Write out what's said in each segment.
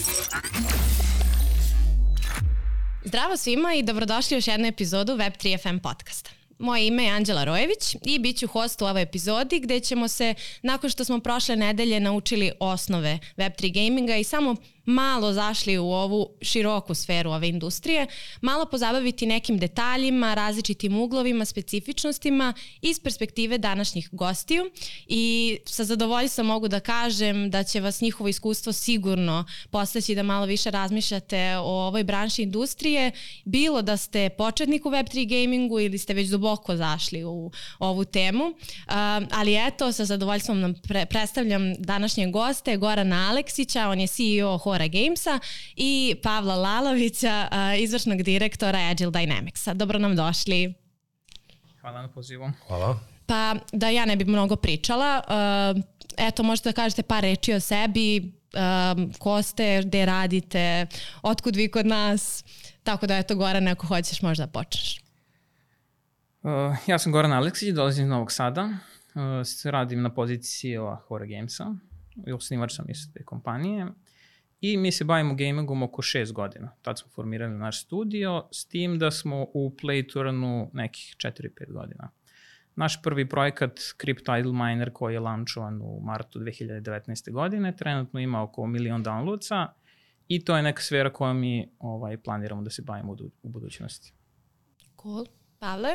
Zdravo svima i dobrodošli u još jednu epizodu Web3 FM podcasta. Moje ime je Anđela Rojević i bit ću host u ovoj epizodi gde ćemo se, nakon što smo prošle nedelje naučili osnove Web3 gaminga i samo malo zašli u ovu široku sferu ove industrije, malo pozabaviti nekim detaljima, različitim uglovima, specifičnostima iz perspektive današnjih gostiju i sa zadovoljstvom mogu da kažem da će vas njihovo iskustvo sigurno postaći da malo više razmišljate o ovoj branši industrije, bilo da ste početnik u Web3 gamingu ili ste već duboko zašli u ovu temu. Ali eto, sa zadovoljstvom nam predstavljam današnje goste, Gorana Aleksića, on je CEO Hora Gamesa i Pavla Lalovića, izvršnog direktora Agile Dynamicsa. Dobro nam došli. Hvala na pozivu. Hvala. Pa da ja ne bih mnogo pričala, eto možete da kažete par reči o sebi, ko ste, gde radite, otkud vi kod nas, tako da eto Goran, ako hoćeš možda počneš. Ja sam Goran Aleksić, dolazim iz Novog Sada, radim na poziciji CEO-a Hora Gamesa, osnivač sam isto te kompanije. I mi se bavimo gamingom oko 6 godina. Tad smo formirali naš studio, s tim da smo u Playturnu nekih 4-5 godina. Naš prvi projekat Crypto Idle Miner koji je launchovan u martu 2019. godine, trenutno ima oko 1 milion downloadsa i to je neka sfera koja mi planiramo da se bavimo u budućnosti. Cool. Pavle?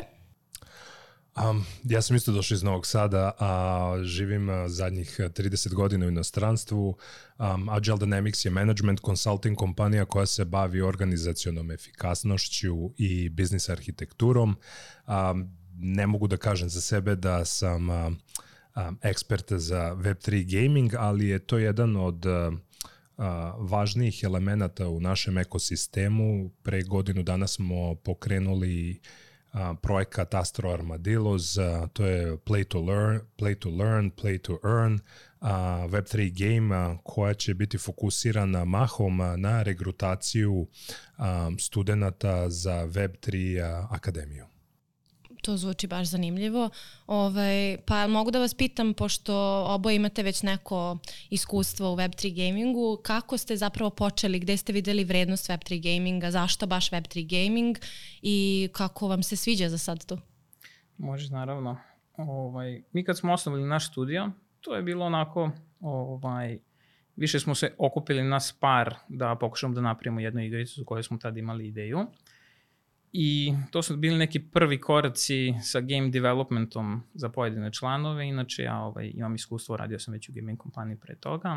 Ja sam isto došao iz Novog Sada, a živim zadnjih 30 godina u inostranstvu. Agile Dynamics je management consulting kompanija koja se bavi organizacionom efikasnošću i biznis arhitekturom. Ne mogu da kažem za sebe da sam ekspert za Web3 gaming, ali je to jedan od važnijih elemenata u našem ekosistemu. Pre godinu dana smo pokrenuli projekat Astro Armadillos, to je play to learn, play to earn, Web3 game koja će biti fokusirana mahom na regrutaciju studenata za Web3 akademiju. To zvuči baš zanimljivo. Pa mogu da vas pitam, pošto oboje imate već neko iskustvo u Web3 gamingu, kako ste zapravo počeli, gde ste videli vrednost Web3 gaminga, zašto baš Web3 gaming i kako vam se sviđa za sad to? Može, naravno. Mi kad smo osnovali naš studio, to je bilo onako, više smo se okupili nas par da pokušamo da napravimo jednu igricu za koju smo tad imali ideju. I to su bili neki prvi koraci sa game developmentom za pojedine članove. Inače, ja imam iskustvo, radio sam već u gaming kompaniji pre toga.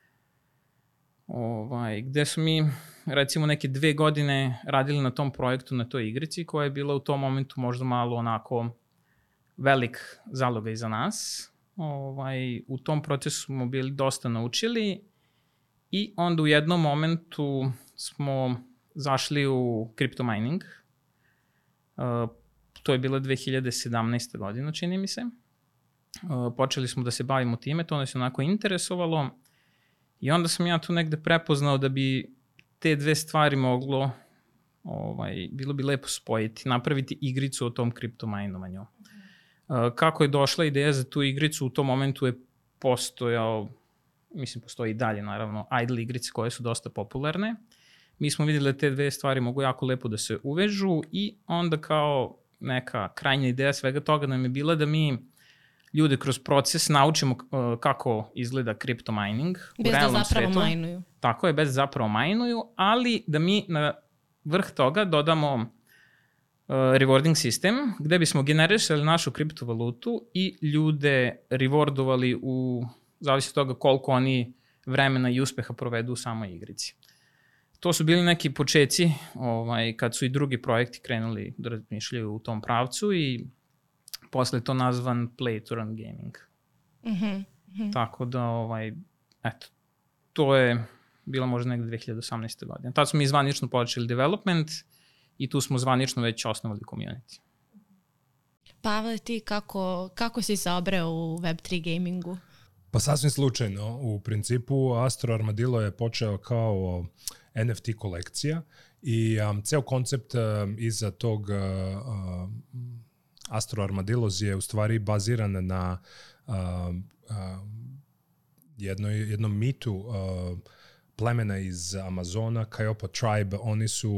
Gde su mi, recimo, neke 2 godine radili na tom projektu, na toj igrici, koja je bila u tom momentu možda malo onako velik zalogaj za nas. U tom procesu smo bili dosta naučili i onda u jednom momentu smo zašli u crypto mining. To je bila 2017. godina, čini mi se. Počeli smo da se bavimo time, to nas je onako interesovalo i onda sam ja tu negde prepoznao da bi te dve stvari moglo, bilo bi lepo spojiti, napraviti igricu o tom kriptominovanju. Kako je došla ideja za tu igricu, u tom momentu je postojao, mislim postoji i dalje naravno, idle igrice koje su dosta popularne. Mi smo vidjeli da te dve stvari mogu jako lepo da se uvežu i onda kao neka krajnja ideja svega toga nam je bila da mi ljude kroz proces naučimo kako izgleda crypto mining u realnom svetu. Bez da zapravo majnuju. Tako je, bez da zapravo majnuju, ali da mi na vrh toga dodamo rewarding sistem gde bismo generisali našu kriptovalutu i ljude rewardovali u zavisi od toga koliko oni vremena i uspeha provedu u samoj igrici. To su bili neki počeci kad su i drugi projekti krenuli da razmišljaju u tom pravcu i posle je to nazvan Play to Earn gaming. Mm-hmm. Tako da, eto, to je bilo možda negde 2018. godine. Tad smo mi zvanično počeli development i tu smo zvanično već osnovali community. Pavle, ti kako si se obreo u Web3 gamingu? Pa sasvim slučajno. U principu Astro Armadillo je počeo kao NFT kolekcija i ceo koncept iza tog Astro Armadillos je u stvari baziran na jednom mitu plemena iz Amazona, Kayopa Tribe, oni su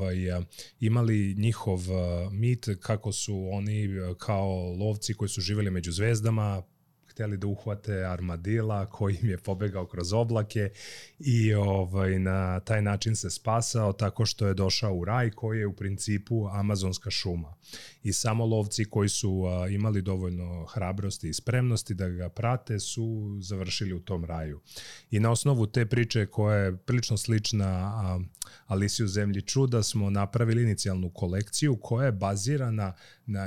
imali njihov mit kako su oni kao lovci koji su živjeli među zvezdama, htjeli da uhvate armadila koji im je pobegao kroz oblake i na taj način se spasao tako što je došao u raj koji je u principu amazonska šuma. I samo lovci koji su imali dovoljno hrabrosti i spremnosti da ga prate su završili u tom raju. I na osnovu te priče koja je prilično slična Alici u zemlji čuda smo napravili inicijalnu kolekciju koja je bazirana na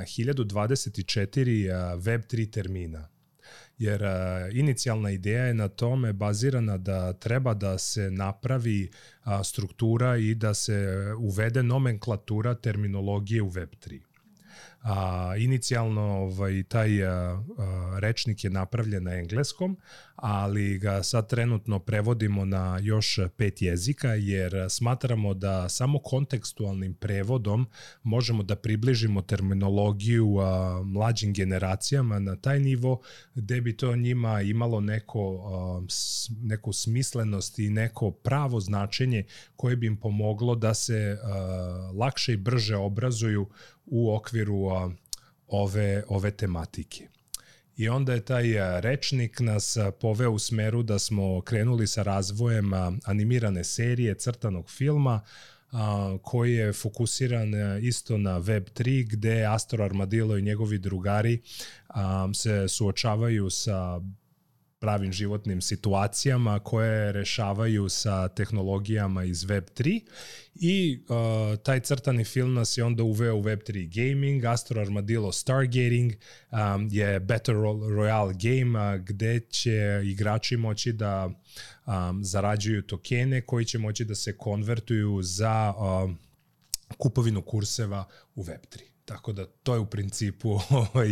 1024 Web3 termina. Jer inicijalna ideja je na tome bazirana da treba da se napravi struktura i da se uvede nomenklatura terminologije u Web3. Inicijalno taj rečnik je napravljen na engleskom, ali ga sad trenutno prevodimo na još 5 jezika, jer smatramo da samo kontekstualnim prevodom možemo da približimo terminologiju mlađim generacijama na taj nivo gde bi to njima imalo neku smislenost i neko pravo značenje koje bi im pomoglo da se lakše i brže obrazuju u okviru ove tematike. I onda je taj rečnik nas poveo u smeru da smo krenuli sa razvojem animirane serije crtanog filma koji je fokusiran isto na Web3 gde Astro Armadillo i njegovi drugari se suočavaju sa pravim životnim situacijama koje rešavaju sa tehnologijama iz Web3 i taj crtani film nas je onda uveo u Web3 gaming. Astro Armadillo Stargating je Battle Royale game gde će igrači moći da zarađuju tokene koji će moći da se konvertuju za kupovinu kurseva u Web3. Tako da to je u principu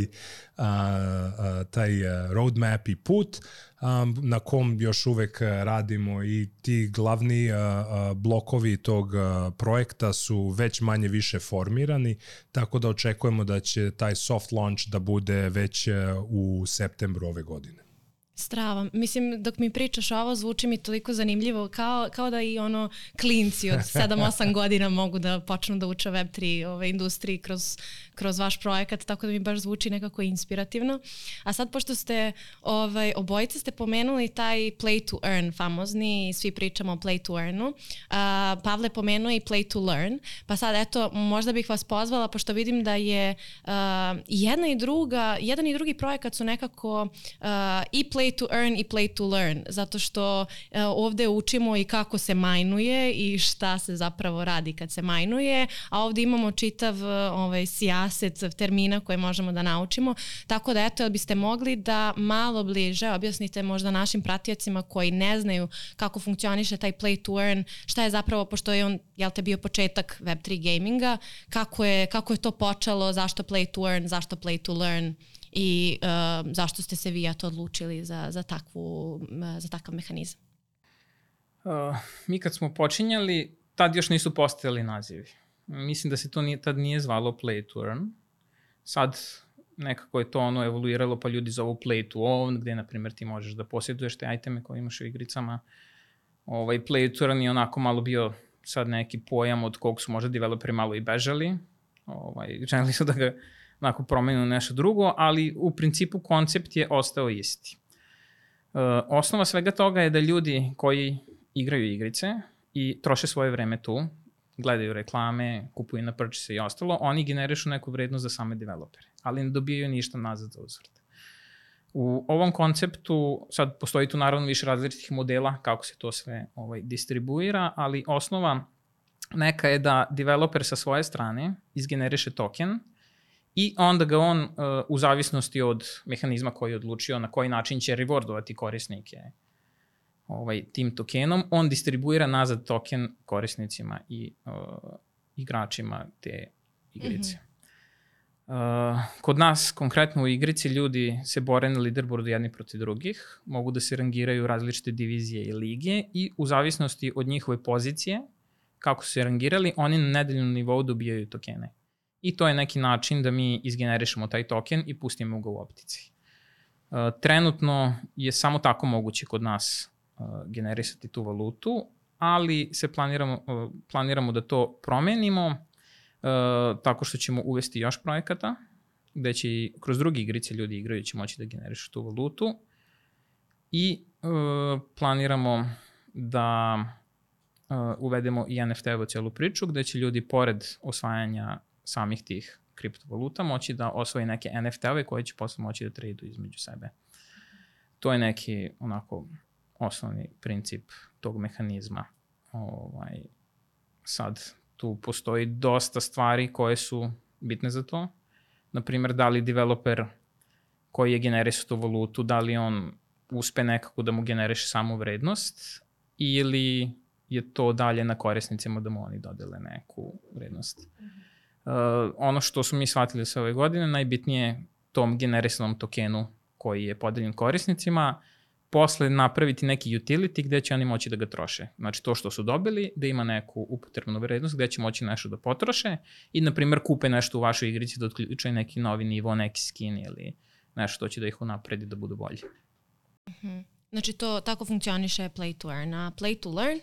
taj roadmap i put na kom još uvek radimo i ti glavni blokovi tog projekta su već manje više formirani, tako da očekujemo da će taj soft launch da bude već u septembru ove godine. Strava. Mislim, dok mi pričaš ovo, zvuči mi toliko zanimljivo, kao da i klinci od 7-8 godina mogu da počnu da uče Web3 industriji kroz vaš projekat, tako da mi baš zvuči nekako inspirativno. A sad, pošto ste, obojice ste pomenuli taj play to earn famozni, svi pričamo o play to earnu. Pavle pomenuo i play to learn, pa sad eto, možda bih vas pozvala, pošto vidim da je jedan i drugi projekat su nekako i play to earn i play to learn, zato što ovde učimo i kako se majnuje i šta se zapravo radi kad se majnuje, a ovde imamo čitav sijaset termina koje možemo da naučimo, tako da eto, biste mogli da malo bliže objasnite možda našim pratiocima koji ne znaju kako funkcioniše taj play to earn, šta je zapravo, pošto je on, bio početak Web3 gaminga, kako je to počelo, zašto play to earn, zašto play to learn i zašto ste se vi odlučili za takav mehanizam? Mi kad smo počinjali, tad još nisu postojali nazivi. Mislim da se to tad nije zvalo play to earn. Sad nekako je to evoluiralo, pa ljudi zovu play to own, gde, na primjer, ti možeš da posjeduješ te iteme koje imaš u igricama. Play to earn je onako malo bio sad neki pojam od kog su možda developeri malo i bežali. Želeli su da ga onako promenu nešto drugo, ali u principu koncept je ostao isti. Osnova svega toga je da ljudi koji igraju igrice i troše svoje vreme tu, gledaju reklame, kupuju na purchase i ostalo, oni generišu neku vrednost za same developere, ali ne dobijaju ništa nazad za uzvrat. U ovom konceptu sad postoji tu naravno više različitih modela kako se to sve distribuira, ali osnova neka je da developer sa svoje strane izgeneriše token i onda ga on u zavisnosti od mehanizma koji je odlučio na koji način će rewardovati korisnike tim tokenom, on distribuira nazad token korisnicima i igračima te igrice. Kod nas, konkretno u igrici, ljudi se bore na leaderboardu jedni protiv drugih, mogu da se rangiraju različite divizije i lige i u zavisnosti od njihove pozicije, kako su se rangirali, oni na nedeljnom nivou dobijaju tokene. I to je neki način da mi izgenerišemo taj token i pustimo ga u optici. Trenutno je samo tako moguće kod nas generisati tu valutu, ali se planiramo da to promenimo tako što ćemo uvesti još projekata, gde će kroz drugi igrice ljudi igrajući moći da generišu tu valutu i planiramo da uvedemo i NFT-evu cijelu priču, gde će ljudi pored osvajanja samih tih kriptovaluta moći da osvoji neke NFT-ove koje će posle moći da traduju između sebe. To je neki onako osnovni princip tog mehanizma. Sad, tu postoji dosta stvari koje su bitne za to. Naprimjer, da li developer koji je generisao tu valutu, da li on uspe nekako da mu generiše samu vrednost ili je to dalje na korisnicima da mu oni dodele neku vrednost. Ono što su mi shvatili sve ove godine, najbitnije je tom generisanom tokenu koji je podeljen korisnicima, posle napraviti neki utility gde će oni moći da ga troše. Znači to što su dobili, da ima neku upotrebnu vrednost gde će moći nešto da potroše i, na primjer, kupe nešto u vašoj igrici da otključaju neki novi nivo, neki skin ili nešto što će da ih unapredi da budu bolji. Znači to tako funkcioniše play to earn, a play to learn?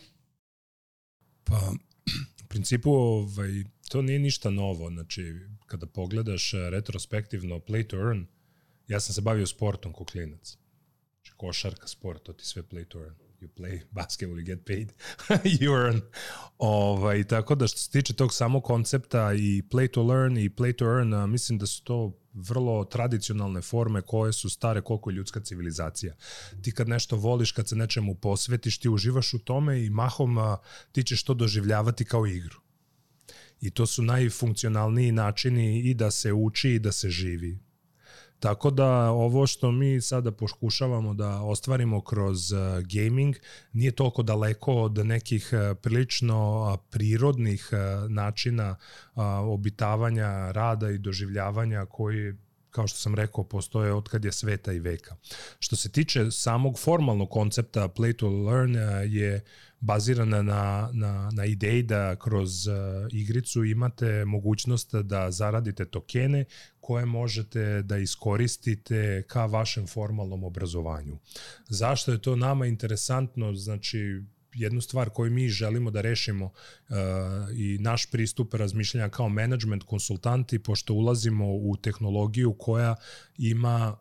Pa, u principu to nije ništa novo. Znači, kada pogledaš retrospektivno play to earn, ja sam se bavio sportom ko klinac. Znači, košarka, sport, to ti sve play to earn. You play basketball, you get paid, you earn. Tako da što se tiče tog samog koncepta i play to learn i play to earn, mislim da su to vrlo tradicionalne forme koje su stare koliko je ljudska civilizacija. Ti kad nešto voliš, kad se nečemu posvetiš, ti uživaš u tome i mahom ti ćeš to doživljavati kao igru. I to su najfunkcionalniji načini i da se uči i da se živi. Tako da ovo što mi sada pokušavamo da ostvarimo kroz gaming nije toliko daleko od nekih prilično prirodnih načina obitavanja, rada i doživljavanja koji, kao što sam rekao, postoje od kad je sveta i veka. Što se tiče samog formalnog koncepta play to learn je bazirana na ideji da kroz igricu imate mogućnost da zaradite tokene koje možete da iskoristite ka vašem formalnom obrazovanju. Zašto je to nama interesantno? Znači, jednu stvar koju mi želimo da rešimo i naš pristup razmišljanja kao management konsultanti, pošto ulazimo u tehnologiju koja ima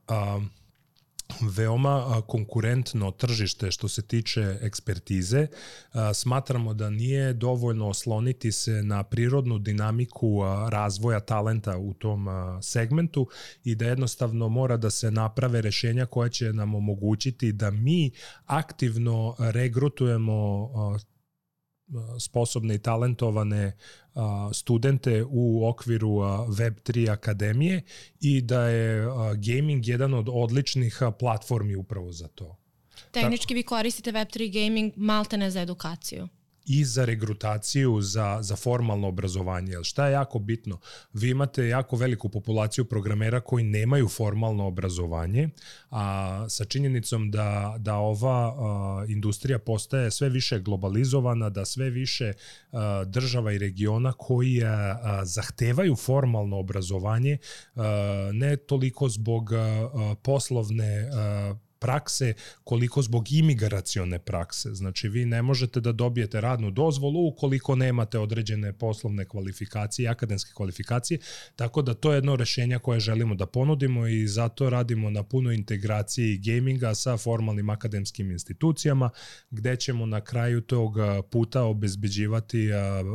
veoma konkurentno tržište što se tiče ekspertize. Smatramo da nije dovoljno osloniti se na prirodnu dinamiku razvoja talenta u tom segmentu i da jednostavno mora da se naprave rešenja koja će nam omogućiti da mi aktivno regrutujemo sposobne i talentovane studente u okviru Web3 akademije i da je gaming jedan od odličnih platformi upravo za to. Tehnički vi koristite Web3 gaming maltene za edukaciju. I za regrutaciju, za formalno obrazovanje. Jer šta je jako bitno? Vi imate jako veliku populaciju programera koji nemaju formalno obrazovanje, a sa činjenicom da ova industrija postaje sve više globalizovana, da sve više država i regiona koji zahtevaju formalno obrazovanje, ne toliko zbog poslovne prakse, koliko zbog imigracione prakse. Znači, vi ne možete da dobijete radnu dozvolu ukoliko nemate određene poslovne kvalifikacije i akademske kvalifikacije, tako da to je jedno rešenje koje želimo da ponudimo i zato radimo na punoj integraciji gaminga sa formalnim akademskim institucijama, gde ćemo na kraju tog puta obezbeđivati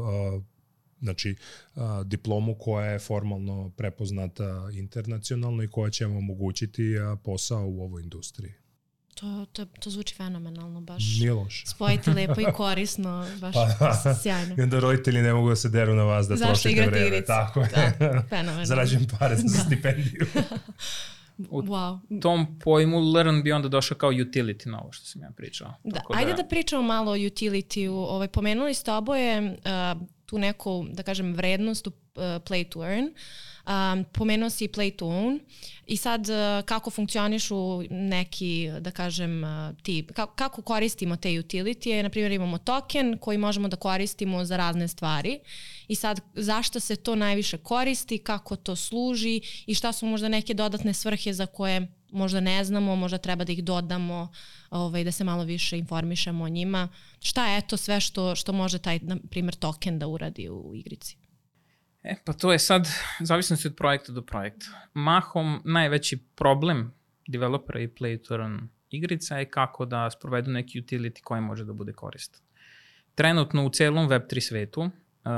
diplomu koja je formalno prepoznata internacionalno i koja će vam omogućiti posao u ovoj industriji. To zvuči fenomenalno, baš. Nije loše. Spojiti lepo i korisno, baš sjajno. I onda roditelji ne mogu da se deru na vas da trošite vreme. Igricu? Tako je. Fenomenalno. Zarađujem pare za stipendiju. U tom pojmu learn bi onda došao kao utility na ovo što sam ja pričao. Ajde da pričamo malo o utility-u. Pomenuli ste oboje tu neku, da kažem, vrednost u play to earn. Pomenuo si play to own i sad kako funkcionišu neki, da kažem, kako koristimo te utility. Na primjer, imamo token koji možemo da koristimo za razne stvari i sad zašto se to najviše koristi, kako to služi i šta su možda neke dodatne svrhe za koje možda ne znamo, možda treba da ih dodamo, da se malo više informišemo o njima. Šta je to sve što može taj, na primjer, token da uradi u igrici? Pa to je sad zavisnosti od projekta do projekta. Mahom najveći problem developera i play to earn igrica je kako da sprovedu neki utility koji može da bude koristan. Trenutno u celom Web3 svetu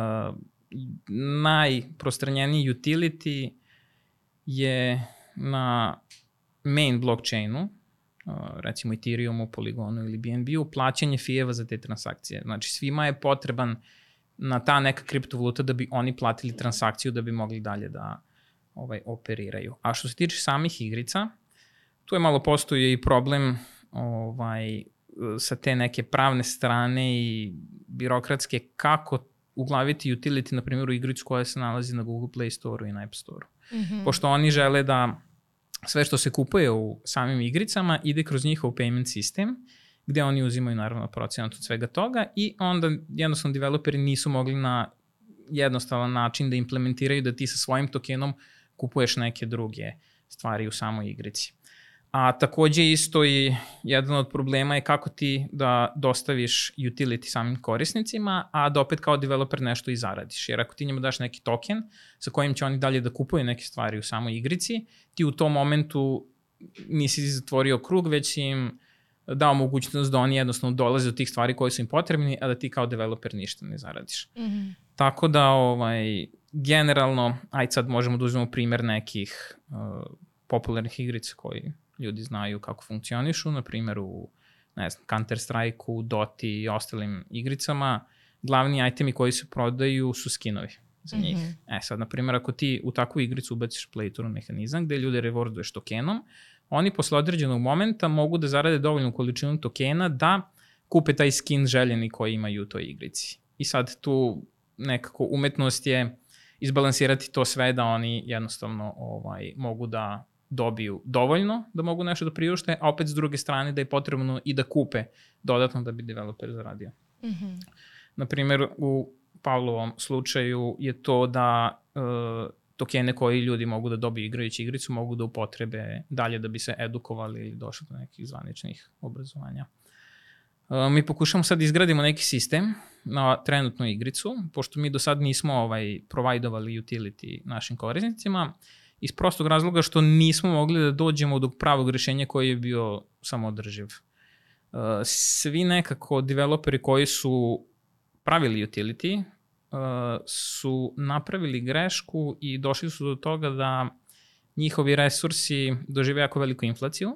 najprostranjeniji utility je na main blockchainu, recimo Ethereumu, Polygonu ili BNB-u, plaćanje fijeva za te transakcije. Znači svima je potreban na ta neka kriptovaluta da bi oni platili transakciju da bi mogli dalje da operiraju. A što se tiče samih igrica, tu je malo postoji i problem sa te neke pravne strane i birokratske kako uglaviti utility, na primjer, u igricu koja se nalazi na Google Play Store-u i na App Store-u. Mm-hmm. Pošto oni žele da sve što se kupuje u samim igricama ide kroz njihov payment sistem, gde oni uzimaju naravno procenat od svega toga i onda jednostavno developeri nisu mogli na jednostavan način da implementiraju da ti sa svojim tokenom kupuješ neke druge stvari u samoj igrici. A takođe isto i jedan od problema je kako ti da dostaviš utility samim korisnicima, a da opet kao developer nešto i zaradiš. Jer ako ti njima daš neki token sa kojim će oni dalje da kupuju neke stvari u samoj igrici, ti u tom momentu nisi zatvorio krug, već im dao mogućnost da oni jednostavno dolaze do tih stvari koje su im potrebni, a da ti kao developer ništa ne zaradiš. Mm-hmm. Tako da generalno, ajde sad možemo da uzmemo primer nekih popularnih igrica koji ljudi znaju kako funkcionišu, na primjer u Counter-Strike-u, Doti i ostalim igricama, glavni itemi koji se prodaju su skinovi za njih. Mm-hmm. Sad, na primjer, ako ti u takvu igricu ubaciš play to earn mehanizam gde ljude rewarduješ tokenom, oni posle određenog momenta mogu da zarade dovoljnu količinu tokena da kupe taj skin željeni koji imaju u toj igrici. I sad tu nekako umetnost je izbalansirati to sve da oni jednostavno mogu da dobiju dovoljno da mogu nešto da priušte, a opet s druge strane da je potrebno i da kupe dodatno da bi developer zaradio. Mm-hmm. Naprimjer, u Pavlovom slučaju je to da tokene koji ljudi mogu da dobiju igrajući igricu mogu da upotrebe dalje da bi se edukovali ili došli do nekih zvaničnih obrazovanja. Mi pokušamo sad da izgradimo neki sistem na trenutnu igricu, pošto mi do sad nismo provajdovali utility našim korisnicima, iz prostog razloga što nismo mogli da dođemo do pravog rešenja koji je bio samoodrživ. Svi nekako developeri koji su pravili utility su napravili grešku i došli su do toga da njihovi resursi dožive jako veliku inflaciju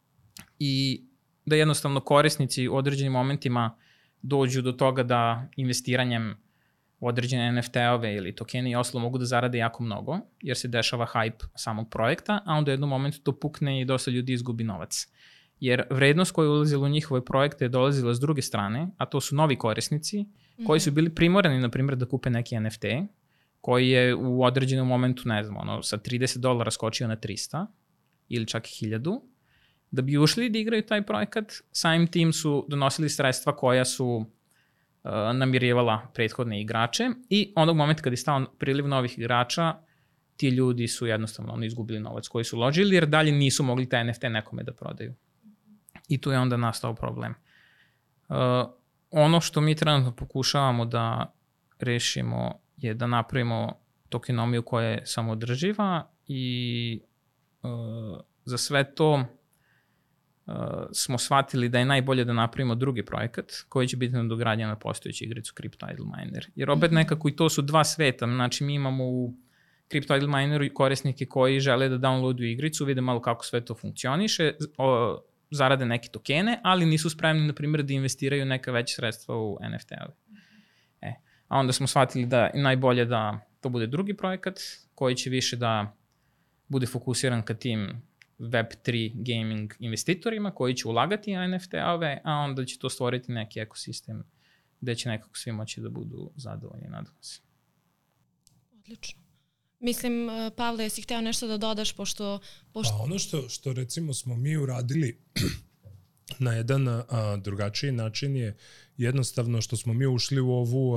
i da jednostavno korisnici u određenim momentima dođu do toga da investiranjem u određene NFT-ove ili tokene i ostalo mogu da zarade jako mnogo, jer se dešava hype samog projekta, a onda u jednom momentu to pukne i dosta ljudi izgubi novac. Jer vrednost koja je ulazila u njihove projekte je dolazila s druge strane, a to su novi korisnici koji su bili primorani, na primjer, da kupe neki NFT, koji je u određenom momentu, ne znam, sa $30 skočio na 300 ili čak 1000, da bi ušli da igraju taj projekat, samim tim su donosili sredstva koja su namirivala prethodne igrače i onog momenta kada je stao priliv novih igrača, ti ljudi su jednostavno izgubili novac koji su uložili jer dalje nisu mogli taj NFT nekome da prodaju. I tu je onda nastao problem. Ono što mi trenutno pokušavamo da rešimo je da napravimo tokenomiju koja je samoodrživa i za sve to smo shvatili da je najbolje da napravimo drugi projekat koji će biti nadogradnjen na postojeću igricu Crypto Idle Miner. Jer opet nekako i to su dva sveta. Znači mi imamo u Crypto Idle Mineru korisnike koji žele da downloaduju igricu, vide malo kako sve to funkcioniše, zarade neke tokene, ali nisu spremni, na primjer, da investiraju neka veća sredstva u NFT-ove. A onda smo shvatili da je najbolje da to bude drugi projekat koji će više da bude fokusiran ka tim Web3 gaming investitorima koji će ulagati na NFT-ove, a onda će to stvoriti neki ekosistem gde će nekako svi moći da budu zadovoljni, nadam se. Odlično. Mislim, Pavle, jesi hteo nešto da dodaš, pošto... Pa ono što recimo smo mi uradili na jedan drugačiji način je jednostavno što smo mi ušli u ovu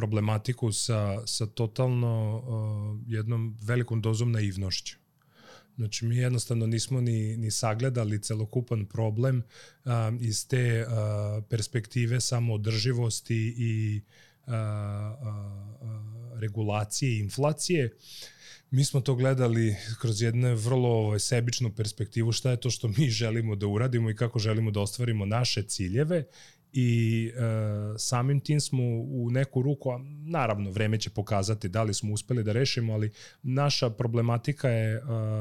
problematiku sa totalno jednom velikom dozom naivnošću. Znači, mi jednostavno nismo ni sagledali celokupan problem iz te perspektive samoodrživosti i regulacije i inflacije. Mi smo to gledali kroz jednu vrlo sebičnu perspektivu, šta je to što mi želimo da uradimo i kako želimo da ostvarimo naše ciljeve. I samim tim smo u neku ruku, a naravno vreme će pokazati da li smo uspeli da rešimo, ali naša problematika je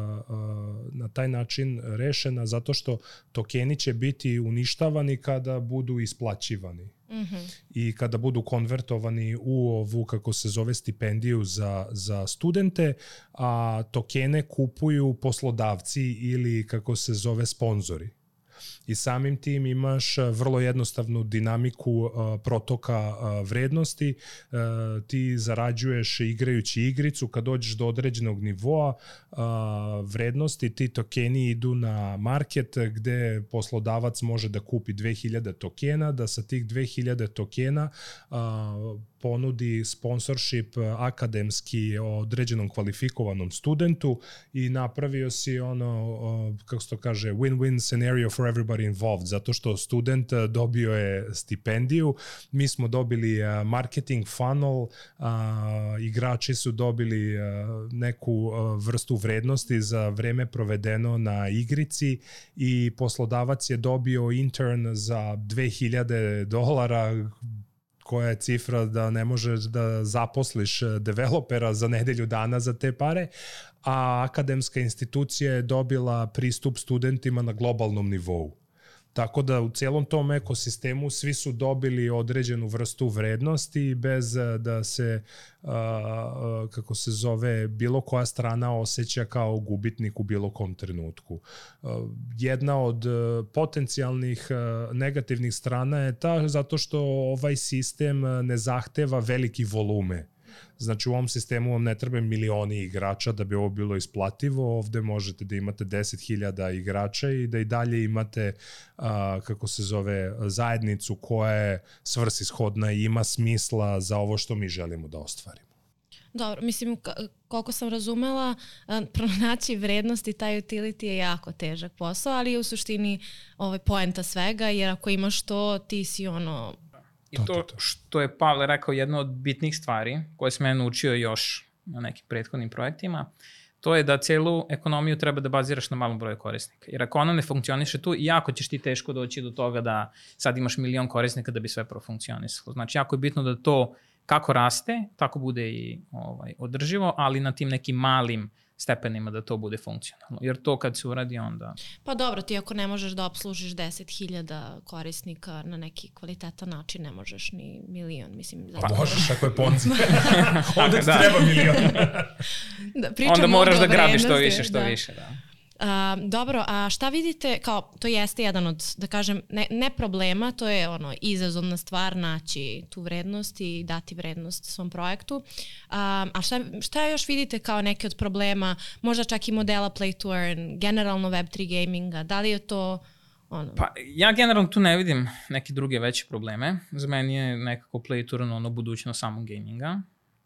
na taj način rešena zato što tokeni će biti uništavani kada budu isplaćivani. I kada budu konvertovani u ovu, kako se zove, stipendiju za studente, a tokene kupuju poslodavci ili, kako se zove, sponzori. I samim tim imaš vrlo jednostavnu dinamiku protoka vrednosti. Ti zarađuješ igrajući igricu, kad dođeš do određenog nivoa vrednosti, ti tokeni idu na market gde poslodavac može da kupi 2000 tokena, da sa tih 2000 tokena ponudi sponsorship akademski određenom kvalifikovanom studentu i napravio si kako se to kaže, win-win scenario for everybody involved, zato što student dobio je stipendiju, mi smo dobili marketing funnel, igrači su dobili neku vrstu vrednosti za vreme provedeno na igrici i poslodavac je dobio intern za $2000, koja je cifra da ne možeš da zaposliš developera za nedelju dana za te pare, a akademska institucija je dobila pristup studentima na globalnom nivou. Tako da u cijelom tom ekosistemu svi su dobili određenu vrstu vrednosti bez da se, kako se zove, bilo koja strana osjeća kao gubitnik u bilo kom trenutku. Jedna od potencijalnih negativnih strana je ta zato što ovaj sistem ne zahteva veliki volume. Znači u ovom sistemu vam ne treba milioni igrača da bi ovo bilo isplativo, ovde možete da imate 10.000 igrača i da i dalje imate, kako se zove, zajednicu koja je svrsishodna i ima smisla za ovo što mi želimo da ostvarimo. Dobro, mislim, koliko sam razumela, pronaći vrednost i taj utility je jako težak posao, ali je u suštini poenta svega, jer ako imaš to, ti si I to što je Pavle rekao, jedna od bitnih stvari koje sam ja naučio još na nekim prethodnim projektima, to je da celu ekonomiju treba da baziraš na malom broju korisnika. Jer ako ona ne funkcioniše tu, jako ćeš ti teško doći do toga da sad imaš 1.000.000 korisnika da bi sve profunkcionisalo. Znači, jako je bitno da to kako raste, tako bude i održivo, ali na tim nekim malim stepenima da to bude funkcionalno. Jer to kad se uradi onda... Pa dobro, ti ako ne možeš da obslužiš 10.000 korisnika na neki kvalitetan način, ne možeš ni 1.000.000, mislim. Pa možeš ako je Ponzi. Onda ti treba 1.000.000. Onda moraš da grabiš što više, da. Dobro, a šta vidite, kao to jeste jedan od, da kažem, ne problema, to je izazovna stvar naći tu vrednost i dati vrednost svom projektu. A šta još vidite kao neke od problema, možda čak i modela play to earn, generalno Web3 gaminga, da li je to... Pa ja generalno tu ne vidim neke druge veće probleme. Za meni je nekako play to earn budućnost samog gaminga.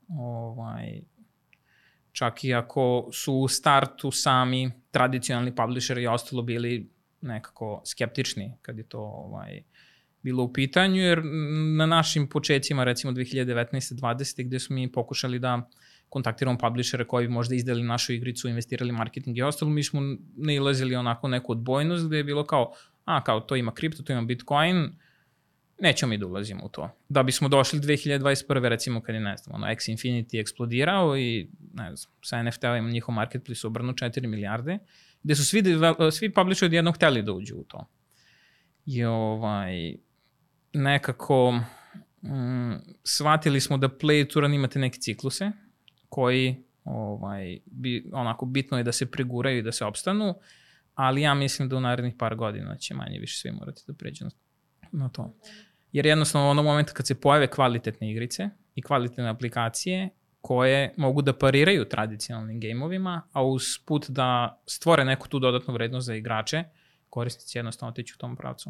Čak i ako su u startu sami tradicionalni publisheri i ostalo bili nekako skeptični kad je to bilo u pitanju, jer na našim početcima, recimo 2019-2020, gde smo mi pokušali da kontaktiramo publishere koji bi možda izdali našu igricu, investirali marketing i ostalo, mi smo nailazili onako neku odbojnost gde je bilo kao to ima kripto, to ima Bitcoin, nećemo mi da ulazimo u to. Da bismo došli 2021. recimo kad je, X Infinity eksplodirao i, sa NFT-ovima njihov marketplace obrnu 4 milijarde, gde su svi publisheri odjedno hteli da uđu u to. I nekako shvatili smo da play to earn imate neke cikluse koji bitno je da se preguraju i da se opstanu, ali ja mislim da u narednih par godina će manje više svi morati da pređu na to. Jer jednostavno onog momenta kad se pojave kvalitetne igrice i kvalitetne aplikacije koje mogu da pariraju tradicionalnim gejmovima, a uz put da stvore neku tu dodatnu vrednost za igrače, korisnici jednostavno otiću u tom pravcu.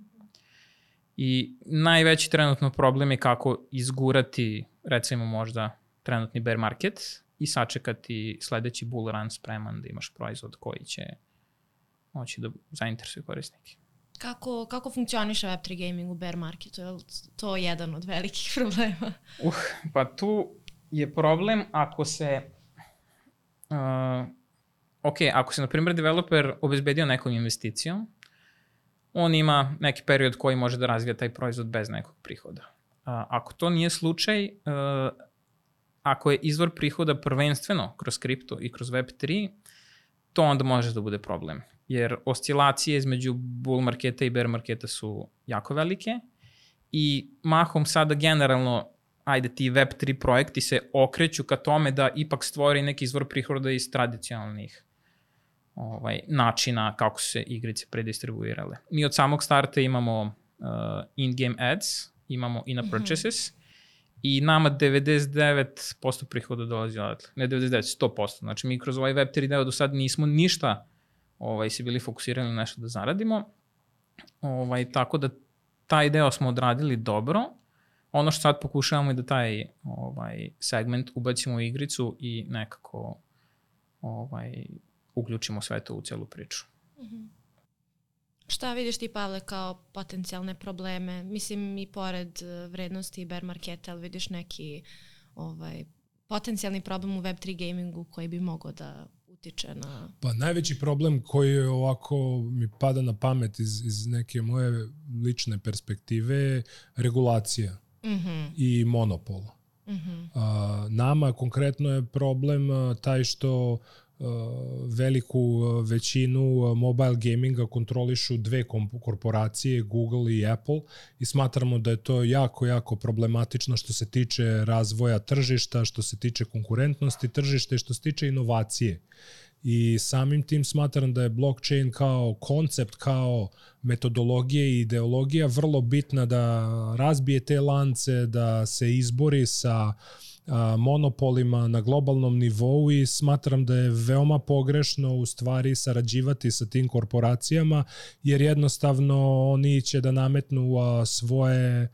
I najveći trenutno problem je kako izgurati, recimo možda, trenutni bear market i sačekati sledeći bull run spreman da imaš proizvod koji će moći da zainteresuje korisnike. Kako funkcioniše Web3 gaming u bear marketu? Je to jedan od velikih problema? Pa tu je problem ako se ako se, na primjer, developer obezbedio nekom investicijom, on ima neki period koji može da razvija taj proizvod bez nekog prihoda. Ako to nije slučaj, ako je izvor prihoda prvenstveno kroz kripto i kroz Web3, to onda može da bude problem. Jer oscilacije između bull marketa i bear marketa su jako velike i mahom sada generalno, ti Web3 projekti se okreću ka tome da ipak stvori neki izvor prihoda iz tradicionalnih načina kako su se igrice predistribuirale. Mi od samog starta imamo in-game ads, imamo in-app purchases i nama 99% prihoda dolazi odatle. Ne 99, 100%. Znači mi kroz ovaj Web3 deo do sad nismo ništa se bili fokusirali na nešto da zaradimo. Tako da taj deo smo odradili dobro. Ono što sad pokušavamo je da taj segment ubacimo u igricu i nekako uključimo sve to u celu priču. Šta vidiš ti, Pavle, kao potencijalne probleme? Mislim, i pored vrednosti bear marketa, ali vidiš neki potencijalni problem u Web3 gamingu koji bi mogao da utiče na... Pa najveći problem koji je ovako mi pada na pamet iz neke moje lične perspektive je regulacija i monopol. Nama konkretno je problem taj što veliku većinu mobile gaminga kontrolišu dve korporacije, Google i Apple, i smatramo da je to jako, jako problematično što se tiče razvoja tržišta, što se tiče konkurentnosti tržišta i što se tiče inovacije. I samim tim smatram da je blockchain kao koncept, kao metodologija i ideologija vrlo bitna da razbije te lance, da se izbori sa monopolima na globalnom nivou, i smatram da je veoma pogrešno u stvari sarađivati sa tim korporacijama, jer jednostavno oni će da nametnu svoje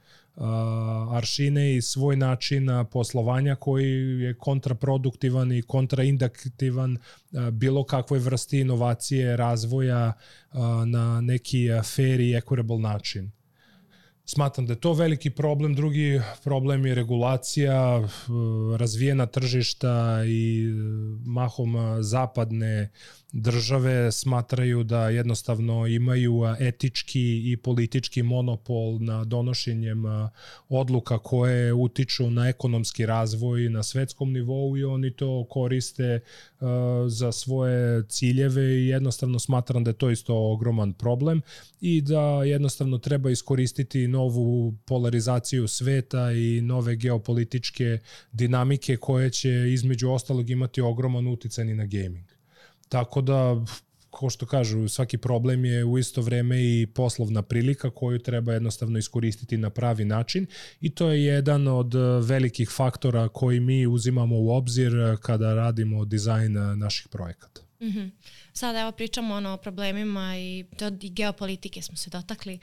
aršine i svoj način poslovanja koji je kontraproduktivan i kontrainduktivan bilo kakvoj vrsti inovacije, razvoja na neki fair i equitable način. Smatram da je to veliki problem. Drugi problem je regulacija, razvijena tržišta i mahom zapadne države smatraju da jednostavno imaju etički i politički monopol na donošenjem odluka koje utiču na ekonomski razvoj na svetskom nivou, i oni to koriste za svoje ciljeve, i jednostavno smatram da je to isto ogroman problem i da jednostavno treba iskoristiti novu polarizaciju sveta i nove geopolitičke dinamike koje će između ostalog imati ogroman uticaj na gaming. Tako da, kao što kažu, svaki problem je u isto vreme i poslovna prilika koju treba jednostavno iskoristiti na pravi način, i to je jedan od velikih faktora koji mi uzimamo u obzir kada radimo dizajn naših projekata. Sada evo pričamo o problemima i geopolitike smo se dotakli.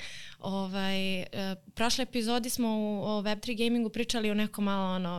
Prošle epizodi smo o Web3 gamingu pričali o nekom malo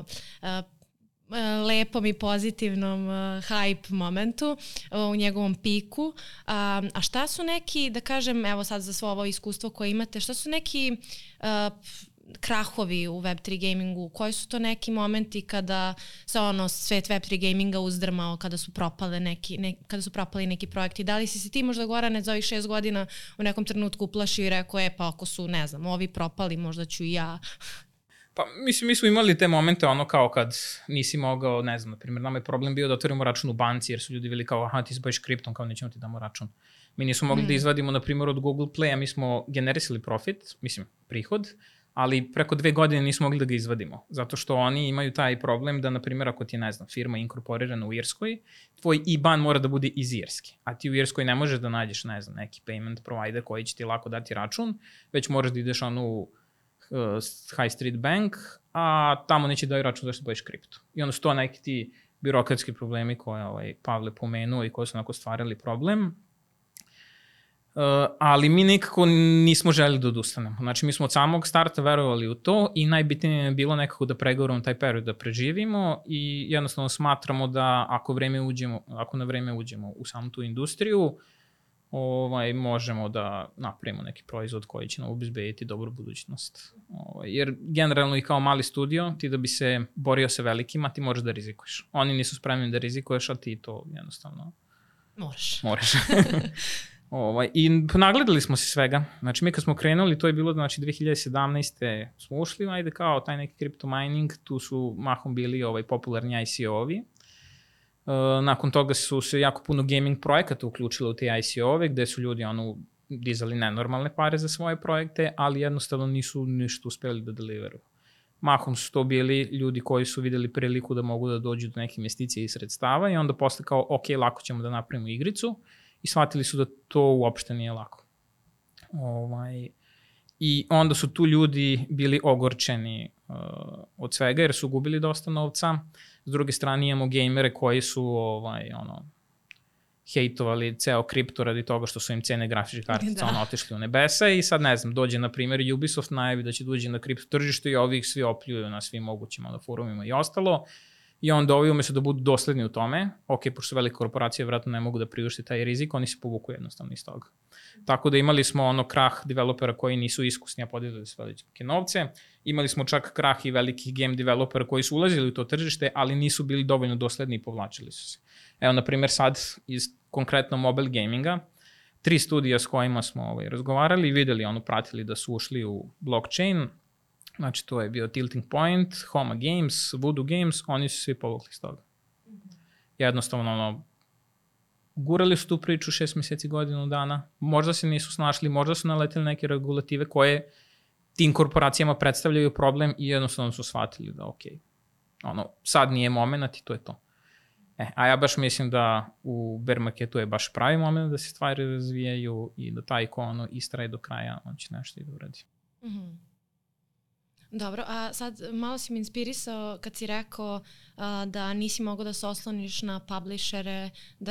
lepom i pozitivnom hype momentu u njegovom piku. A šta su neki, da kažem, evo sad za svo ovo iskustvo koje imate, šta su neki krahovi u Web3 gamingu? Koji su to neki momenti kada se svet Web3 gaminga uzdrmao, kada su propali neki projekti? Da li si se ti možda, Gorane, za ovih 6 godina u nekom trenutku uplašio i rekao, pa ako su, ne znam, ovi propali, možda ću i ja... Pa, mi smo imali te momente kao kad nisi mogao, ne znam, na primjer, nama je problem bio da otvorimo račun u banci, jer su ljudi bili kao, ti se baviš kriptom, kao nećemo ti damo račun. Mi nismo mogli da izvadimo, na primjer, od Google Playa, mi smo generisali prihod, ali preko 2 godine nismo mogli da ga izvadimo, zato što oni imaju taj problem da, na primjer, ako ti je, ne znam, firma inkorporirana u Irskoj, tvoj IBAN mora da bude iz Irske, a ti u Irskoj ne možeš da nađeš, ne znam, neki payment provider koji će ti lako dati račun, već moraš da ideš u High Street Bank, a tamo neće daju račun zašto baviš kripto. I onda su to neki ti birokratski problemi koje Pavle pomenuo i koji su onako stvarali problem. ali mi nekako nismo želi da odustanemo. Znači mi smo od samog starta verovali u to i najbitnije je bilo nekako da pregovorimo taj period, da preživimo i jednostavno smatramo da ako na vreme uđemo u samu tu industriju, možemo da napravimo neki proizvod koji će nam obezbediti dobru budućnost. Jer generalno i kao mali studio, ti da bi se borio sa velikima, ti možeš da rizikuješ. Oni nisu spremni da rizikuješ, a ti to jednostavno moraš. I nagledali smo se svega. Znači mi kad smo krenuli, to je bilo 2017. smo ušli, ajde kao taj neki crypto mining, tu su mahom bili popularni ICO-ovi. Nakon toga su se jako puno gaming projekata uključilo u te ICO-ove, gde su ljudi dizali nenormalne pare za svoje projekte, ali jednostavno nisu ništa uspeli da deliveruju. Mahom su to bili ljudi koji su videli priliku da mogu da dođu do neke investicije i sredstava i onda posle kao, ok, lako ćemo da napravimo igricu i shvatili su da to uopšte nije lako. I onda su tu ljudi bili ogorčeni od svega jer su gubili dosta novca. S druge strane imamo gejmere koji su hejtovali ceo kripto radi toga što su im cene grafičkih kartica otišli u nebesa i sad ne znam, dođe na primjer Ubisoft najavi da će dođe na kripto tržište i ovih svi opljuju na svim mogućim forumima i ostalo i onda ovi umesto da budu dosledni u tome, ok, pošto su velike korporacije vjerojatno ne mogu da priušte taj rizik, oni se povuku jednostavno iz toga. Tako da imali smo krah developera koji nisu iskusni, a podizali su velike novce. Imali smo čak krah i velikih game developera koji su ulazili u to tržište, ali nisu bili dovoljno dosledni i povlačili su se. Evo, na primjer, sad iz konkretno mobile gaminga, 3 studija s kojima smo razgovarali i videli, pratili da su ušli u blockchain. Znači, to je bio Tilting Point, Homa Games, Voodoo Games, oni su svi povukli iz toga. Jednostavno, gurali su tu priču 6 mjeseci, godinu dana, možda se nisu snašli, možda su naletili neke regulative koje tim korporacijama predstavljaju problem i jednostavno su shvatili da ok, sad nije moment i to je to. A ja baš mislim da u bear marketu je baš pravi moment da se stvari razvijaju i da taj ko istraje do kraja, on će nešto i da uradi. Dobro, a sad malo si mi inspirisao kad si rekao da nisi mogao da se osloniš na publishere, da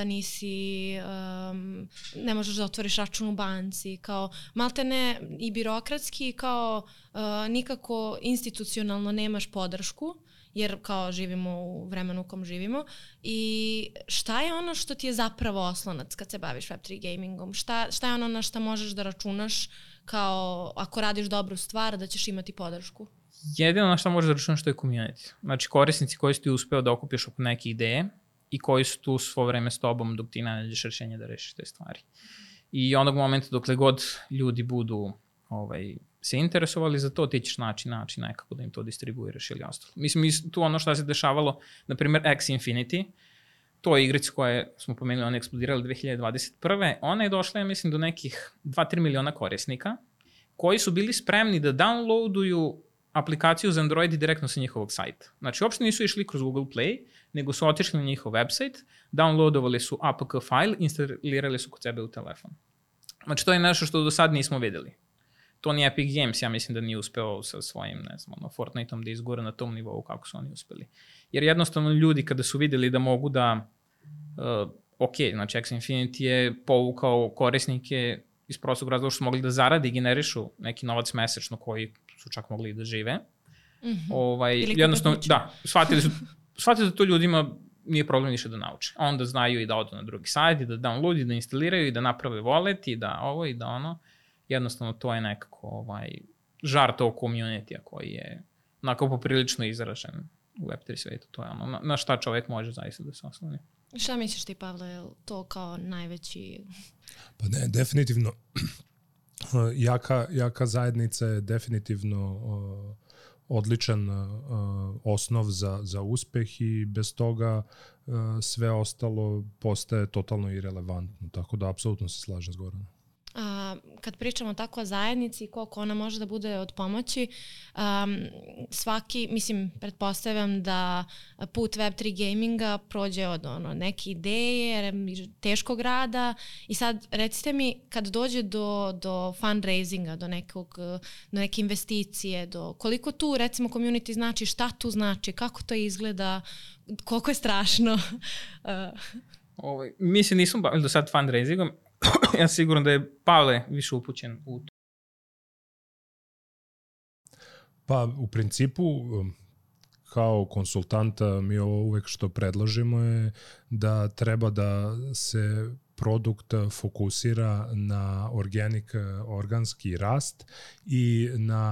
ne možeš da otvoriš račun u banci, kao maltene i birokratski, kao nikako institucionalno nemaš podršku, jer kao živimo u vremenu u kom živimo. I šta je ono što ti je zapravo oslonac kad se baviš Web3 gamingom? Šta je ono na šta možeš da računaš kao ako radiš dobru stvar da ćeš imati podršku? Jedino na što možeš da računaš to je community. Znači korisnici koji si ti uspeo da okupiš oko neke ideje i koji su tu svo vreme s tobom dok ti ne nađeš rešenje da rešiš te stvari. I onog momenta dokle god ljudi budu se interesovali za to, ti ćeš naći nekako da im to distribuiraš ili ostalo. Mislim, tu ono što se dešavalo, na primjer Axie Infinity, to je igrica koje smo pomenuli, ona je eksplodirala 2021. Ona je došla, ja mislim, do nekih 2-3 miliona korisnika koji su bili spremni da downloaduju aplikaciju za Android i direktno sa njihovog sajta. Znači, uopšte nisu išli kroz Google Play, nego su otišli na njihov website, downloadovali su APK file, instalirali su kod sebe u telefon. Znači, to je nešto što do sad nismo videli. To ni Epic Games, ja mislim da nije uspeo sa svojim, ne znam, Fortnite-om da izgore na tom nivou kako su oni uspeli. Jer jednostavno ljudi kada su videli da mogu da, znači Axie Infinity je povukao korisnike iz prostog razloga što su mogli da zaradi i generišu neki novac mesečno koji su čak mogli da žive. Jednostavno, da, shvatili da to ljudima nije problem više da nauče. Onda znaju i da odu na drugi sajt, i da download, i da instaliraju, i da naprave wallet, i da ovo, i da ono. Jednostavno, to je nekako žar tog community-a koji je onako poprilično izražen u Web3 svetu. To je ono na šta čovjek može zaista da se osloni. Šta misliš ti, Pavle, je to kao najveći... Pa ne, definitivno jaka zajednica je definitivno odličan osnov za uspeh i bez toga sve ostalo postaje totalno irelevantno. Tako da apsolutno se slažem s Goranom. Kad pričamo tako o zajednici, koliko ona može da bude od pomoći, pretpostavljam da put Web3 gaminga prođe od neke ideje, teškog rada i sad recite mi kad dođe do fundraisinga, do neke investicije, do koliko tu recimo community znači, šta tu znači, kako to izgleda, koliko je strašno? Mi se nismo bavili do sad fundraisingom, Ja siguran da je Pavle više upućen u to. Pa u principu kao konsultanta mi ovo uvek što predložimo je da treba da se produkt fokusira na organski rast i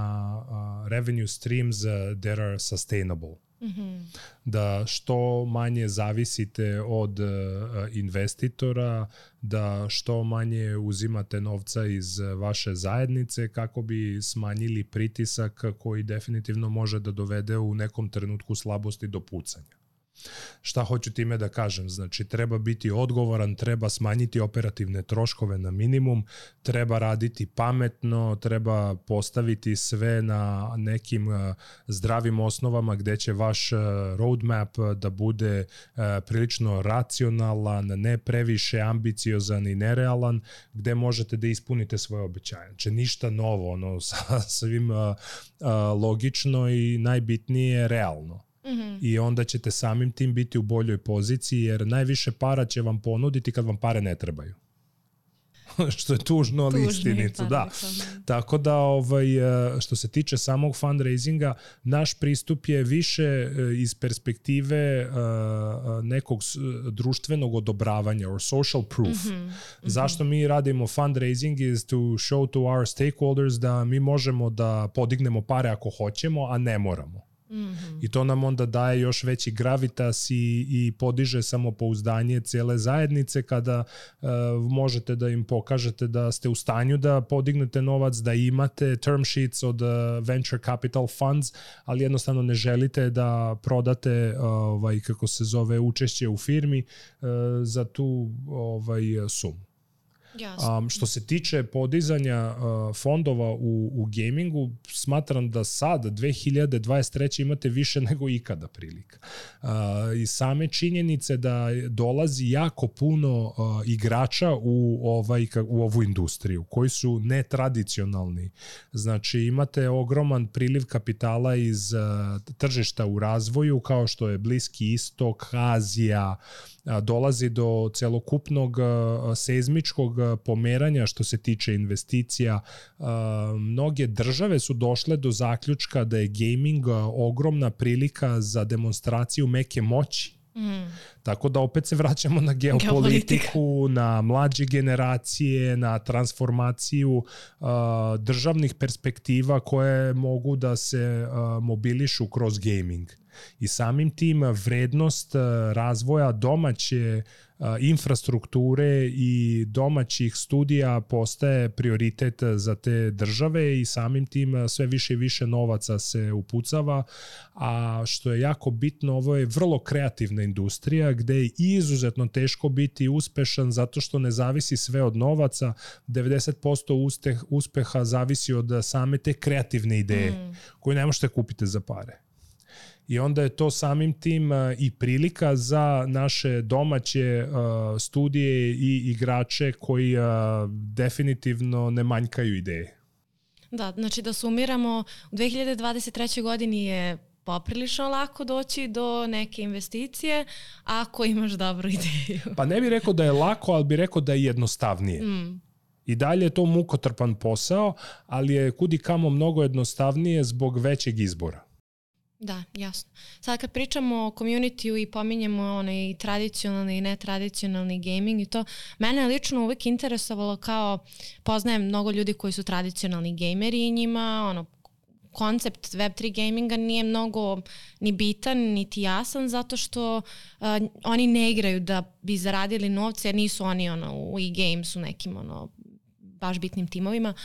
na revenue streams that are sustainable. Mm-hmm. Da što manje zavisite od investitora, da što manje uzimate novca iz vaše zajednice kako bi smanjili pritisak koji definitivno može da dovede u nekom trenutku slabosti do pucanja. Šta hoću time da kažem? Znači, treba biti odgovoran, treba smanjiti operativne troškove na minimum, treba raditi pametno, treba postaviti sve na nekim zdravim osnovama gde će vaš roadmap da bude prilično racionalan, ne previše ambiciozan i nerealan, gde možete da ispunite svoje obećanje. Znači, ništa novo, svim logično i najbitnije realno. Mm-hmm. I onda ćete samim tim biti u boljoj poziciji, jer najviše para će vam ponuditi kad vam pare ne trebaju. Što je tužno, ali istinicu. Da. Tako da, što se tiče samog fundraisinga, naš pristup je više iz perspektive nekog društvenog odobravanja or social proof. Mm-hmm. Zašto mi radimo fundraising is to show to our stakeholders da mi možemo da podignemo pare ako hoćemo, a ne moramo. Mm-hmm. I to nam onda daje još veći gravitas i podiže samopouzdanje cijele zajednice kada možete da im pokažete da ste u stanju da podignete novac, da imate term sheets od venture capital funds, ali jednostavno ne želite da prodate kako se zove učešće u firmi za tu sumu. Što se tiče podizanja fondova u gamingu, smatram da sad, 2023. imate više nego ikada prilika. I same činjenice da dolazi jako puno igrača u ovu industriju, koji su netradicionalni. Znači, imate ogroman priliv kapitala iz tržišta u razvoju, kao što je Bliski istok, Azija, dolazi do celokupnog seizmičkog pomeranja što se tiče investicija. Mnoge države su došle do zaključka da je gaming ogromna prilika za demonstraciju meke moći. Mm. Tako da opet se vraćamo na geopolitiku, na mlađe generacije, na transformaciju državnih perspektiva koje mogu da se mobilišu kroz gaming. I samim tim vrednost razvoja domaće infrastrukture i domaćih studija postaje prioritet za te države i samim tim sve više i više novaca se upucava, a što je jako bitno, ovo je vrlo kreativna industrija gde je izuzetno teško biti uspešan zato što ne zavisi sve od novaca, 90% uspeha zavisi od same te kreativne ideje koju ne možete kupiti za pare. I onda je to samim tim i prilika za naše domaće studije i igrače koji definitivno ne manjkaju ideje. Da, znači da sumiramo, u 2023. godini je poprilično lako doći do neke investicije ako imaš dobru ideju. Pa ne bih rekao da je lako, ali bih rekao da je jednostavnije. I dalje je to mukotrpan posao, ali je kudikamo mnogo jednostavnije zbog većeg izbora. Da, jasno. Sad kad pričamo o community-u i pominjemo onaj tradicionalni i netradicionalni gaming i to, mene je lično uvek interesovalo kao, poznajem mnogo ljudi koji su tradicionalni gameri i njima koncept Web3 gaminga nije mnogo ni bitan, niti jasan, zato što oni ne igraju da bi zaradili novce, jer nisu oni u e-games u nekim baš bitnim timovima,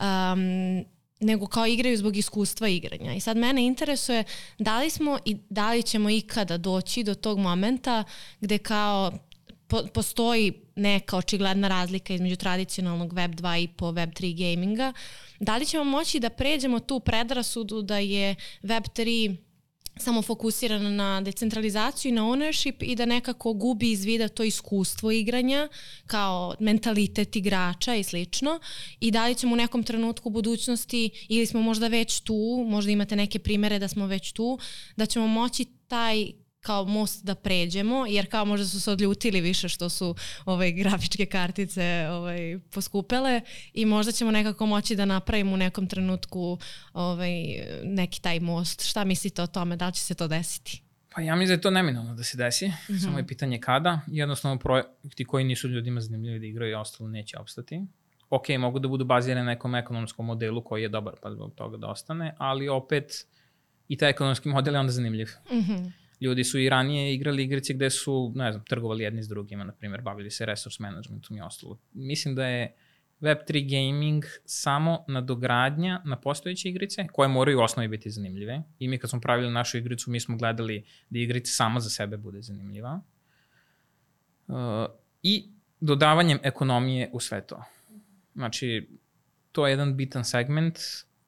nego kao igraju zbog iskustva igranja. I sad mene interesuje da li smo i da li ćemo ikada doći do tog momenta gde kao postoji neka očigledna razlika između tradicionalnog Web 2.5, Web3 gaminga. Da li ćemo moći da pređemo tu predrasudu da je Web 3 samo fokusirana na decentralizaciju i na ownership i da nekako gubi iz vida to iskustvo igranja kao mentalitet igrača i slično, i da li ćemo u nekom trenutku u budućnosti, ili smo možda već tu, možda imate neke primere da smo već tu, da ćemo moći taj kao most da pređemo, jer kao možda su se odljutili više što su grafičke kartice poskupele i možda ćemo nekako moći da napravimo u nekom trenutku neki taj most. Šta mislite o tome? Da li će se to desiti? Pa ja mislim da je to neminovno da se desi, samo je pitanje kada. Jednostavno projekti koji nisu ljudima zanimljivi da igraju i ostalo neće opstati. Ok, mogu da budu bazirani na nekom ekonomskom modelu koji je dobar pa zbog toga da ostane, ali opet i taj ekonomski model je onda zanimljiv. Ljudi su i ranije igrali igrice gde su, ne znam, trgovali jedni s drugima, na primjer, bavili se resource managementom i ostalo. Mislim da je Web3 gaming samo nadogradnja na postojeće igrice koje moraju u osnovi biti zanimljive. I mi kad smo pravili našu igricu, mi smo gledali da igrica sama za sebe bude zanimljiva. I dodavanjem ekonomije u sve to. Znači, to je jedan bitan segment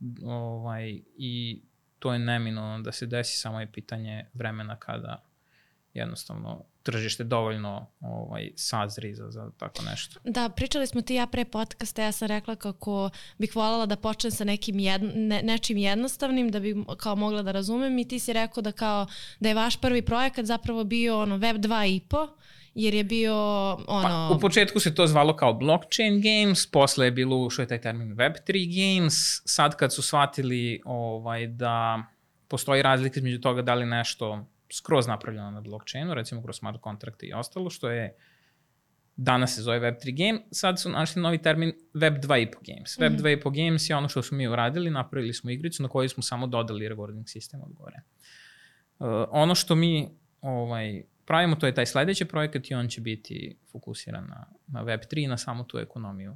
i to je neminovno da se desi, samo je pitanje vremena kada jednostavno tržište dovoljno sazri za tako nešto. Da, pričali smo ti ja pre podcasta, ja sam rekla kako bih voljela da počnem sa nečim jednostavnim da bi kao mogla da razumem i ti si rekao da je vaš prvi projekat zapravo bio Web 2.5, jer je bio Pa, u početku se to zvalo kao blockchain games, posle je bilo ušao je taj termin Web3 games, sad kad su shvatili da postoji razlika između toga da li nešto skroz napravljeno na blockchainu, recimo kroz smart kontrakte i ostalo, što je danas se zove Web3 game, sad su našli novi termin Web 2.5 games. Web 2.5 games je ono što smo mi uradili, napravili smo igricu na kojoj smo samo dodali rewarding sistem od gore. Ono što mi pravimo, to je taj sledeći projekat i on će biti fokusiran na Web3 i na samu tu ekonomiju.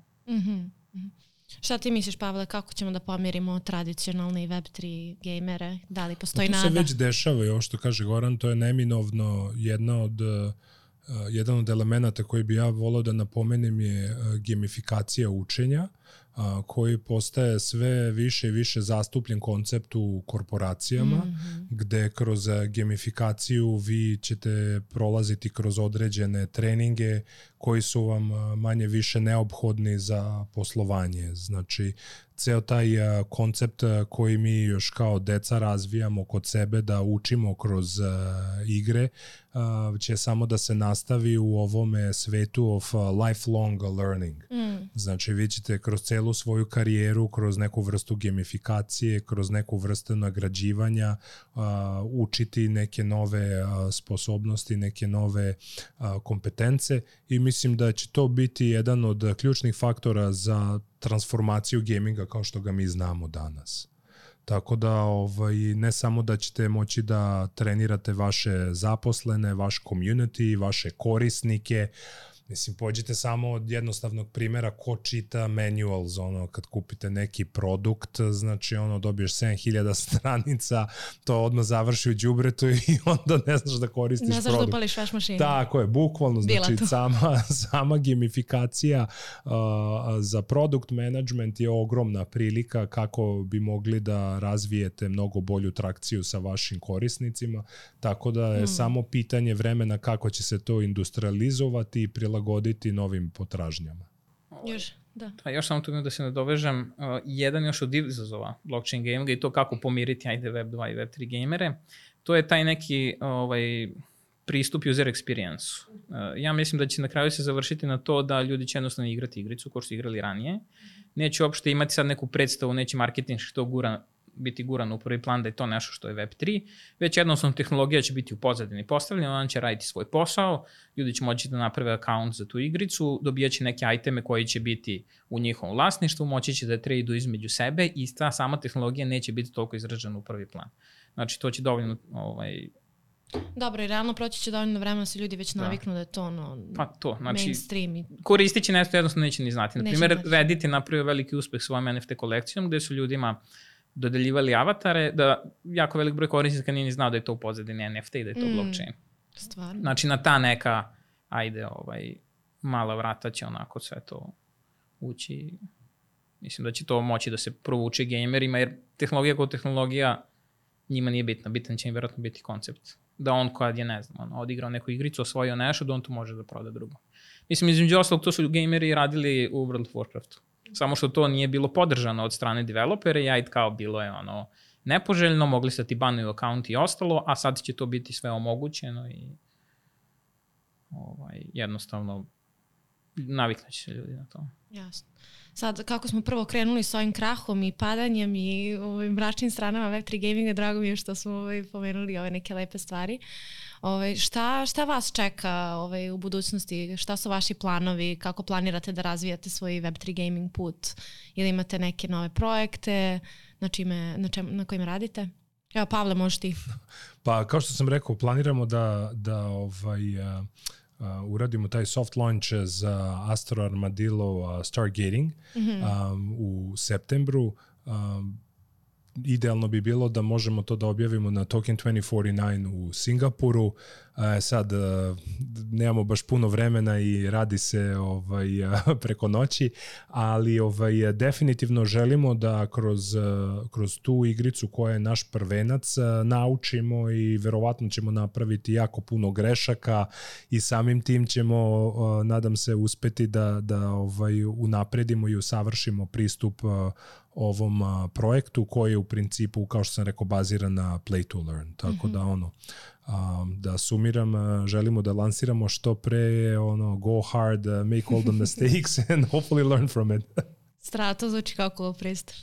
Šta ti misliš, Pavle, kako ćemo da pomirimo tradicionalne i Web3 gamere? Da li postoji nada? To se već dešava i ovo što kaže Goran, to je neminovno jedan od elemenata koji bi ja volao da napomenem je gamifikacija učenja, koji postaje sve više i više zastupljen koncept u korporacijama, gde kroz gamifikaciju vi ćete prolaziti kroz određene treninge koji su vam manje više neophodni za poslovanje. Znači, ceo taj koncept koji mi još kao deca razvijamo kod sebe da učimo kroz igre će samo da se nastavi u ovome svetu of lifelong learning. Znači, vi ćete kroz celu svoju karijeru, kroz neku vrstu gamifikacije, kroz neku vrstu nagrađivanja učiti neke nove sposobnosti, neke nove kompetence i mislim da će to biti jedan od ključnih faktora za transformaciju gaminga kao što ga mi znamo danas. Tako da ne samo da ćete moći da trenirate vaše zaposlene, vaš community, vaše korisnike. Mislim, pođite samo od jednostavnog primjera ko čita manuals, kad kupite neki produkt, znači dobiješ 7000 stranica, to odmah završi u đubretu i onda ne znaš da koristiš produkt. Ne znaš da upališ veš mašinu. Tako je, bukvalno, znači sama gamifikacija za product management je ogromna prilika kako bi mogli da razvijete mnogo bolju trakciju sa vašim korisnicima, tako da je samo pitanje vremena kako će se to industrializovati i prilagoditi novim potražnjama. Još samo tu da se nadovežem, jedan još od izazova blockchain gaminga i to kako pomiriti Web 2 i Web 3 gamere, to je taj neki pristup user experience. Ja mislim da će na kraju se završiti na to da ljudi će jednostavno igrati igricu kao što su igrali ranije. Neće uopšte imati sad neku predstavu, neće marketing što biti guran u prvi plan da je to nešto što je Web3, već jednostavno tehnologija će biti u pozadini postavljena, on će raditi svoj posao, ljudi će moći da naprave account za tu igricu, dobijaće neke iteme koji će biti u njihovom vlasništvu, moći će da tradu između sebe i ta sama tehnologija neće biti toliko izražena u prvi plan. Znači, to će dovoljno Dobro, i realno proći će dovoljno vremena da se ljudi već naviknu da je to mainstream. Koristići nešto jednostavno neće ni znati. Naprimjer, Reddit je napravio veliki uspeh svojom NFT kolekcijom gde su ljudima dodeljivali avatare, da jako velik broj korisnika nije ni znao da je to u pozadini NFT i da je to blockchain. Stvarno. Znači, na ta neka, mala vrata će onako sve to ući. Mislim da će to moći da se provuče gamerima, jer tehnologija kao tehnologija njima nije bitna. Bitan će im vjerojatno biti koncept. Da on kad je, odigrao neku igricu, osvojio nešto, da on to može da proda drugo. Mislim, između ostalog, to su gameri radili u World of Warcraftu. Samo što to nije bilo podržano od strane developera i kao bilo je nepoželjno, mogli ste ti banuju account i ostalo, a sad će to biti sve omogućeno i jednostavno naviknuće se ljudi na to. Jasno. Sad, kako smo prvo krenuli s ovim krahom i padanjem i ovim mračnim stranama Web3 gaminga, drago mi je što smo pomenuli ove neke lepe stvari. Šta vas čeka u budućnosti? Šta su vaši planovi? Kako planirate da razvijate svoj Web3 gaming put? Ili imate neke nove projekte na kojima radite? Evo, Pavle, možeš ti. Pa, kao što sam rekao, planiramo da uradimo taj soft launch za Astro Armadillo Stargating u septembru. Idealno bi bilo da možemo to da objavimo na Token 2049 u Singapuru. Sad nemamo baš puno vremena i radi se preko noći, ali definitivno želimo da kroz tu igricu koja je naš prvenac naučimo i verovatno ćemo napraviti jako puno grešaka i samim tim ćemo, nadam se, uspeti da unapredimo i usavršimo pristup ovom projektu koji je u principu, kao što sam rekao, baziran na play to learn. Tako da da sumiram, želimo da lansiramo što pre, go hard, make all the mistakes and hopefully learn from it. To zvuči kako pristup.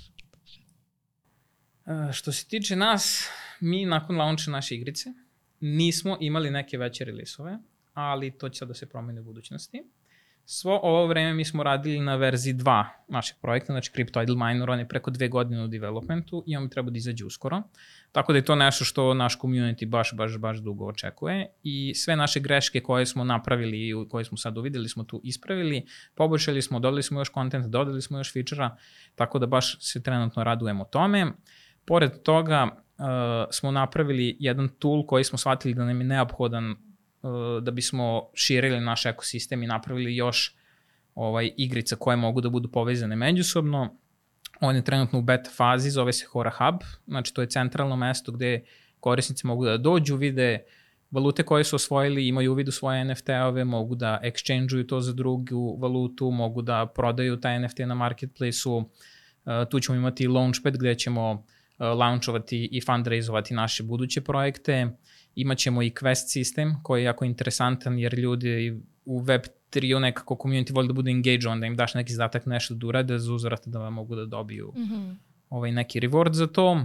Što se tiče nas, mi nakon launcha naše igrice nismo imali neke veće release-ove, ali to će sad da se promeni u budućnosti. Svo ovo vreme mi smo radili na verziji 2 našeg projekta, znači Crypto Idle Miner, on je preko 2 godine u developmentu i on treba da izađe uskoro. Tako da je to nešto što naš community baš dugo očekuje i sve naše greške koje smo napravili i koje smo sad uvideli smo tu ispravili, poboljšali smo, dodali smo još content, dodali smo još feature-a, tako da baš se trenutno radujemo tome. Pored toga smo napravili jedan tool koji smo shvatili da nam je neophodan da bismo širili naš ekosistem i napravili još igrica koje mogu da budu povezane međusobno. On je trenutno u beta fazi, zove se Hora Hub, znači to je centralno mesto gde korisnici mogu da dođu, vide valute koje su osvojili, imaju uvid u svoje NFT-ove, mogu da exchange-uju to za drugu valutu, mogu da prodaju taj NFT na marketplace-u. Tu ćemo imati launchpad gde ćemo launchovati i fundraisovati naše buduće projekte. Imaćemo i quest sistem koji je jako interesantan jer ljudi u Web3 nekako community voli da bude engageovan, da im daš neki zadatak nešto da urade za uzvrat da mogu da dobiju neki reward za to.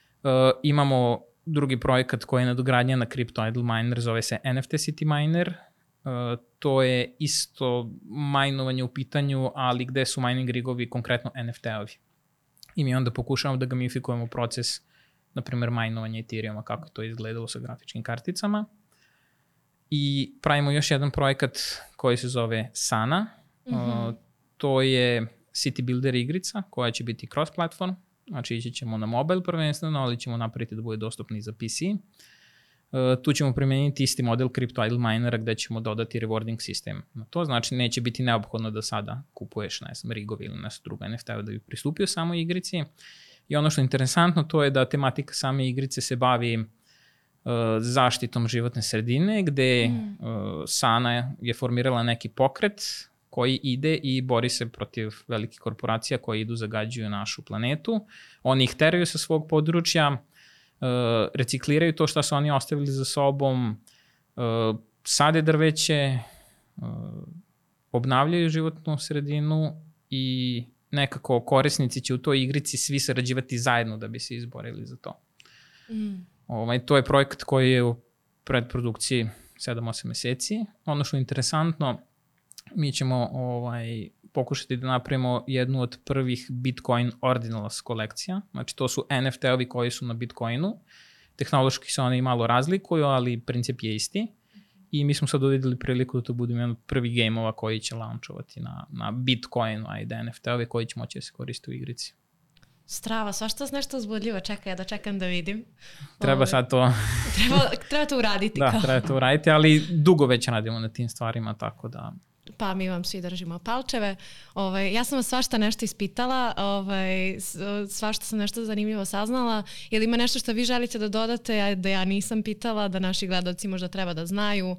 Imamo drugi projekat koji je nadogradnja na Crypto Idle Miner, zove se NFT City Miner. To je isto majnovanje u pitanju, ali gde su mining rigovi konkretno NFT-ovi. I mi onda pokušamo da gamifikujemo proces, na primjer, majnovanje Ethereuma, kako je to izgledalo sa grafičkim karticama. I pravimo još jedan projekat koji se zove Sana. To je city builder igrica koja će biti cross-platform. Znači ići ćemo na mobile prvenstveno, ali ćemo napraviti da bude dostupni i za PC. Tu ćemo primijeniti isti model Crypto Idle Minera gde ćemo dodati rewarding sistem na to. Znači neće biti neophodno da sada kupuješ rigovi ili nešto drugo NFT-ove da bi pristupio samoj igrici. I ono što je interesantno to je da tematika same igrice se bavi zaštitom životne sredine gde Sana je formirala neki pokret koji ide i bori se protiv velikih korporacija koje idu zagađuju našu planetu. Oni ih teraju sa svog područja, recikliraju to što su oni ostavili za sobom, sade drveće, obnavljaju životnu sredinu i nekako korisnici će u toj igrici svi sarađivati zajedno da bi se izborili za to. To je projekat koji je u predprodukciji 7-8 meseci. Ono što je interesantno, mi ćemo pokušati da napravimo jednu od prvih Bitcoin Ordinals kolekcija. Znači to su NFT-ovi koji su na Bitcoinu. Tehnološki se oni malo razlikuju, ali princip je isti. I mi smo sad uvidjeli priliku da to bude jedan od prvih game-ova koji će launchovati na Bitcoinu, ajde NFT-ovi koji će moći da se koriste u igrici. Strava, svašta nešto uzbudljivo, čekaj, ja da čekam da vidim. Treba sad to... treba to uraditi. Da, treba to uraditi, ali dugo već radimo na tim stvarima, tako da... Pa mi vam svi držimo palčeve. Ja sam vas svašta nešto ispitala, svašta sam nešto zanimljivo saznala. Ili ima nešto što vi želite da dodate, da ja nisam pitala, da naši gledalci možda treba da znaju,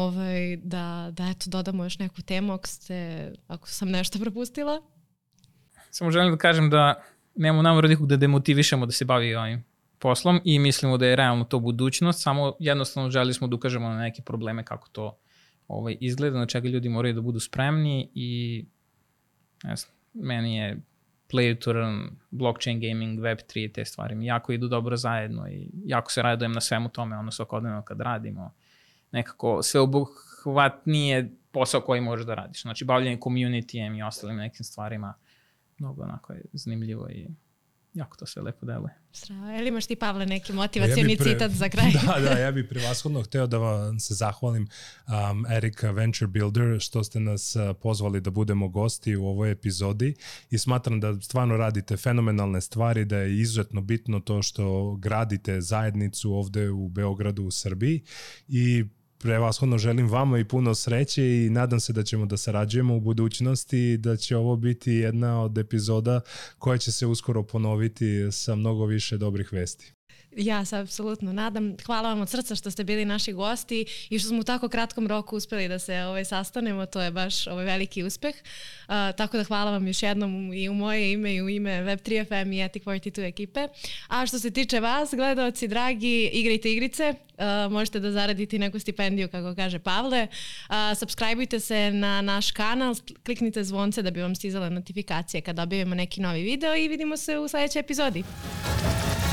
da eto, dodamo još neku temu ako sam nešto propustila? Samo želim da kažem da nemamo nameru nikog da demotivišemo da se bavi ovim. poslom i mislimo da je realno to budućnost, samo jednostavno želi smo da ukažemo na neke probleme kako to izgleda, na čega ljudi moraju da budu spremni i meni je play to earn, blockchain gaming, Web3 i te stvari mi jako idu dobro zajedno i jako se radujem na svemu tome, svakodnevno kad radimo. Nekako sveobuhvatnije posao koji možeš da radiš. Znači, bavljanje communityjem i ostalim nekim stvarima mnogo onako je zanimljivo i jako to sve lepo deluje. Strava, ili imaš ti, Pavle, neki motivacioni citat za kraj? Da, ja bih prevashodno hteo da vam se zahvalim Erika Venture Builder što ste nas pozvali da budemo gosti u ovoj epizodi i smatram da stvarno radite fenomenalne stvari, da je izuzetno bitno to što gradite zajednicu ovde u Beogradu, u Srbiji i prevashodno želim vama i puno sreće i nadam se da ćemo da sarađujemo u budućnosti i da će ovo biti jedna od epizoda koja će se uskoro ponoviti sa mnogo više dobrih vesti. Ja se apsolutno nadam. Hvala vam od srca što ste bili naši gosti i što smo u tako kratkom roku uspeli da se sastanemo. To je baš veliki uspeh. Tako da hvala vam još jednom i u moje ime i u ime Web3 FM i Ethic 42 ekipe. A što se tiče vas, gledaoci dragi, igrajte igrice. Možete da zaradite neku stipendiju, kako kaže Pavle. Subscribeujte se na naš kanal, kliknite zvonce da bi vam stizale notifikacije kad objavimo neki novi video i vidimo se u sledećoj epizodi.